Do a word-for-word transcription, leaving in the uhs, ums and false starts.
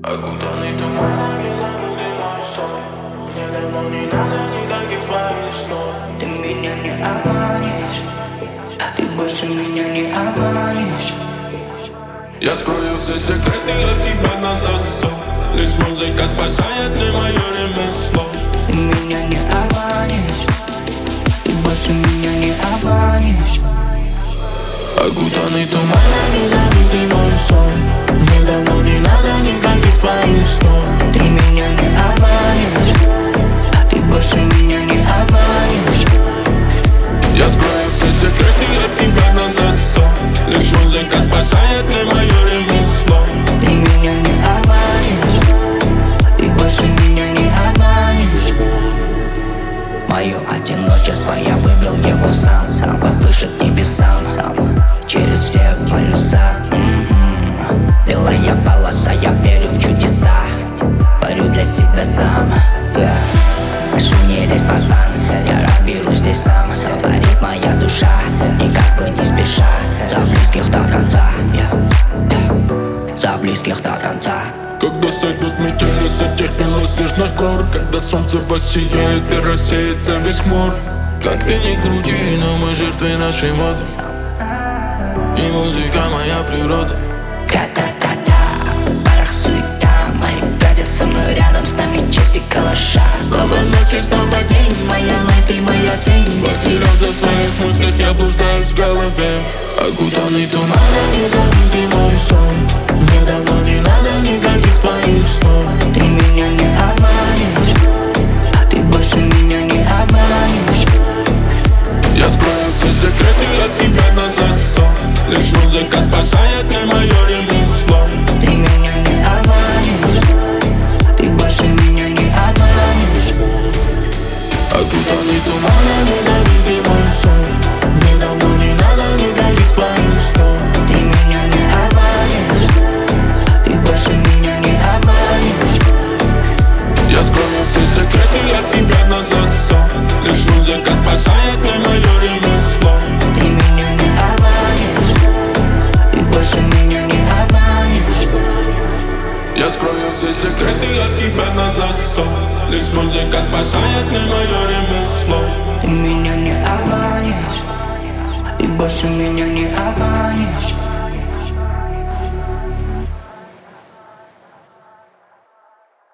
Окутанный туманами забытый мой сон. Мне давно не надо никаких твоих слов. Ты меня не обманешь, ты больше меня не обманешь. Я скрою все секреты от тебя на засов. Лишь музыка спасает мне мое ремесло. Ты меня не обманешь, ты больше меня не обманешь. Окутанный туманами забытый мой сон. Мне давно не надо никаких твоих слов. Ты меня не обманешь, ты больше меня не обманешь. Я скрою все секреты от тебя на засов. Лишь музыка спасает мне мое ремесло. Ты меня не обманешь, ты больше меня не обманешь. Мое одиночество, я выбрал его сам, сам повыше к небесам, сам через все полюса. м-м-м. Белая полоса, я верю в чудеса, творю для себя сам. yeah. Прошу не лезь, пацан, я разберусь здесь сам. Творит моя душа, никак бы не спеша, за близких до конца, yeah. Yeah. За близких до конца. Когда сойдут метели с этих белоснежных гор, когда солнце воссияет и рассеется весь мор. Как ты ни крути, но мы жертвы нашей моды, и музыка моя природа. Кра-та-та-та, в барах суета, мои братья со мной рядом, с нами честь и калаша. Снова ночь и снова день, Моя лайф и моя тень. потерялся в своих мыслях, я блуждаюсь в голове. Окутанный туманами забытый мой сон. Мне давно не надо никаких твоих слов. Ты меня не обманешь, ты больше меня не обманешь. Я скрою все секреты от тебя на засов. Лишь музыка спасает мне мое ремесло. Ты меня не обманешь, ты больше меня не обманешь. Окутанный туманами забытый мой сон. Мне давно не надо никаких твоих слов. Ты меня не обманешь, ты больше меня не обманешь. Я скрою все секреты от тебя на засов. Лишь музыка спасает мне мое ремесло. Ты меня не обманешь, ты больше меня не обманешь. Я скрою все секреты от тебя на засов. Лишь музыка спасает мне мое ремесло. Ты меня не обманешь, ты больше меня не обманешь.